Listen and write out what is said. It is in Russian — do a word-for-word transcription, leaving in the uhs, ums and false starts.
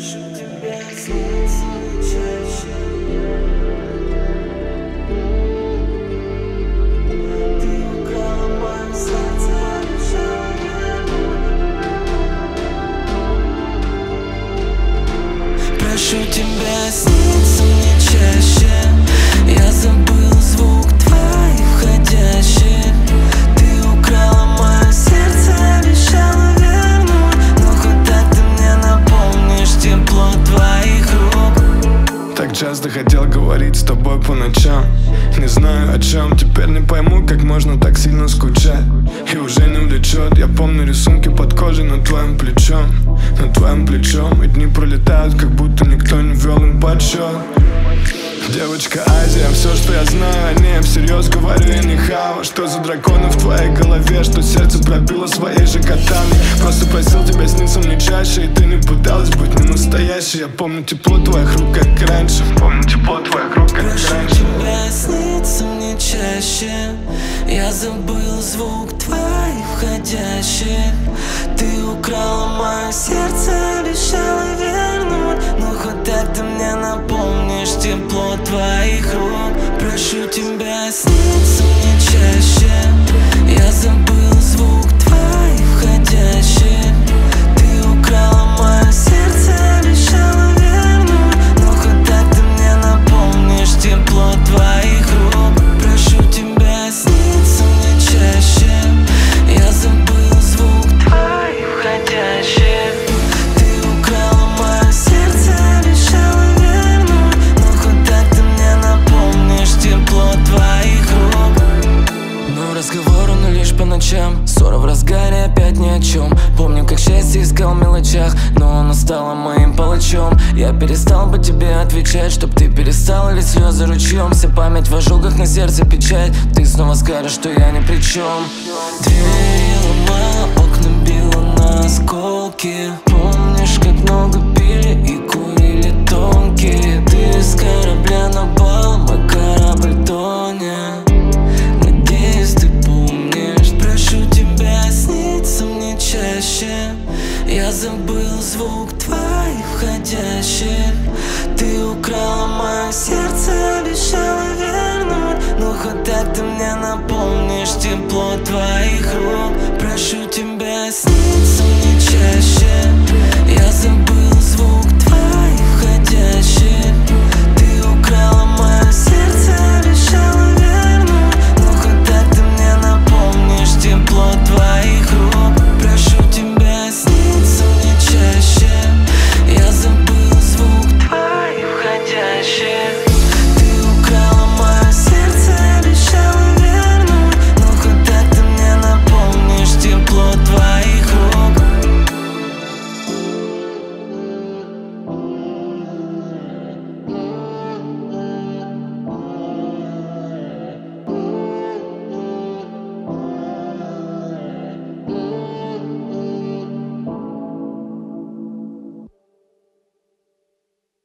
Прошу тебя, снится мне чаще. Ты украла мое сердце, обещала вернуть. Прошу тебя, снится мне чаще. Я забыл звук твоих входящих. Ты украла мое сердце, обещала вернуть. Но хоть так ты мне напомнишь тепло твоих рук. Так часто хотел говорить с тобой по ночам. Не знаю о чем, теперь не пойму, как можно так сильно скучать. И уже не влечет. Я помню рисунки под кожей над твоим плечом. Над твоим плечом. И дни пролетают, как будто никто не вел им подсчет. Девочка Азия, все, что я знаю о ней, всерьез говорю, я не хава. Что за драконы в твоей голове, что сердце пробило своей же котами. Просто просил тебя сниться мне чаще, и ты не пыталась быть не настоящей. Я помню тепло твоих рук, как раньше. Помню тепло твоих рук, как Прошу раньше. тебя, снится мне чаще. Я забыл звук твоих входящих. Ты украла мое сердце, обещала вернуть. Но хоть так ты мне напомнишь тепло твоих рук. Прошу тебя, снится мне чаще. Я забыл звук твоих входящих. Ты украла мое сердце, обещала вернуть. Но хоть так ты мне напомнишь тепло твоих рук. Прошу тебя, снится мне чаще. Я забыл звук твоих входящих. Ты украла мое сердце, обещала вернуть. Но хоть так ты мне напомнишь тепло твоих рук. Но разговор он лишь по ночам. Ссора в разгаре, опять ни о чем. Помню, как счастье искал в мелочах, но оно стало моим палачом. Я перестал бы тебе отвечать, чтоб ты перестала лить слезы ручьем. Вся память в ожогах, на сердце печать. Ты снова скажешь, что я ни при чем. Двери ломала, окна била на осколки. Помнишь, как много пили и курили тонкие. Ты с корабля на бал, мой корабль тонет. Надеюсь, ты помнишь. Прошу тебя, снится мне чаще. Я забыл звук твоих входящих. Ты украла мое сердце, обещала вернуть. Но хоть так ты мне напомнишь тепло твоих рук. Прошу тебя, снится мне чаще. Я забыл